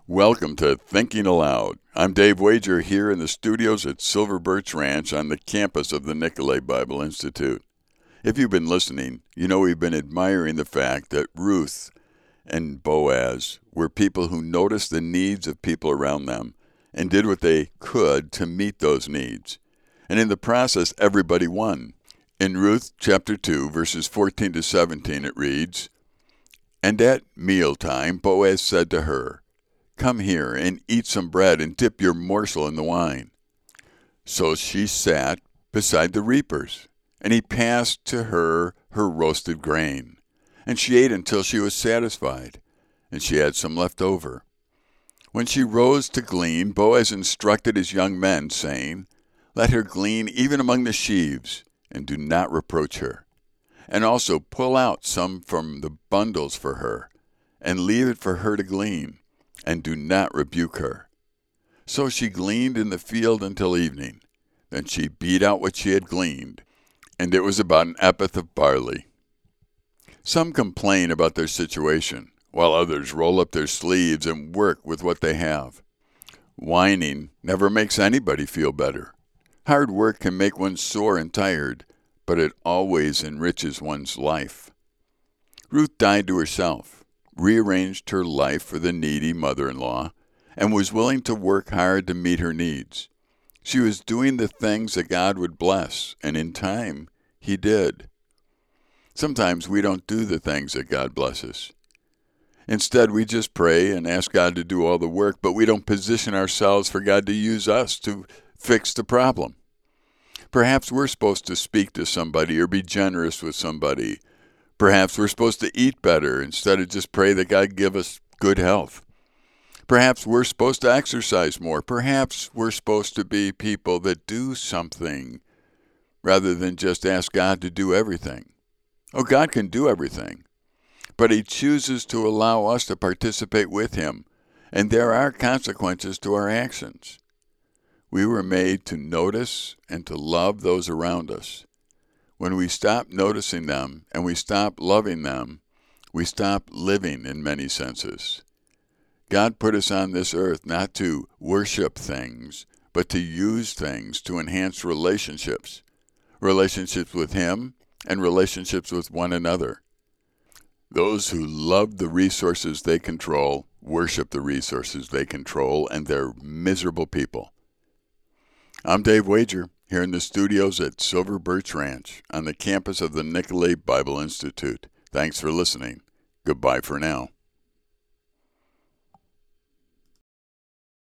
Welcome to Thinking Aloud. I'm Dave Wager here in the studios at Silver Birch Ranch on the campus of the Nicolet Bible Institute. If you've been listening, you know we've been admiring the fact that Ruth and Boaz were people who noticed the needs of people around them and did what they could to meet those needs. And in the process, everybody won. In Ruth chapter 2, verses 14 to 17, it reads, "And at mealtime Boaz said to her, 'Come here and eat some bread and dip your morsel in the wine.' So she sat beside the reapers, and he passed to her roasted grain. And she ate until she was satisfied, and she had some left over. When she rose to glean, Boaz instructed his young men, saying, 'Let her glean even among the sheaves, and do not reproach her. And also pull out some from the bundles for her, and leave it for her to glean, and do not rebuke her.' So she gleaned in the field until evening. Then she beat out what she had gleaned, and it was about an ephah of barley." Some complain about their situation, while others roll up their sleeves and work with what they have. Whining never makes anybody feel better. Hard work can make one sore and tired, but it always enriches one's life. Ruth died to herself, rearranged her life for the needy mother-in-law, and was willing to work hard to meet her needs. She was doing the things that God would bless, and in time, He did. Sometimes we don't do the things that God blesses. Instead, we just pray and ask God to do all the work, but we don't position ourselves for God to use us to fix the problem. Perhaps we're supposed to speak to somebody or be generous with somebody. Perhaps we're supposed to eat better instead of just pray that God give us good health. Perhaps we're supposed to exercise more. Perhaps we're supposed to be people that do something rather than just ask God to do everything. Oh, God can do everything, but He chooses to allow us to participate with Him, and there are consequences to our actions. We were made to notice and to love those around us. When we stop noticing them and we stop loving them, we stop living in many senses. God put us on this earth not to worship things, but to use things to enhance relationships with Him and relationships with one another. Those who love the resources they control worship the resources they control, and they're miserable people. I'm Dave Wager, here in the studios at Silver Birch Ranch on the campus of the Nicolet Bible Institute. Thanks for listening. Goodbye for now.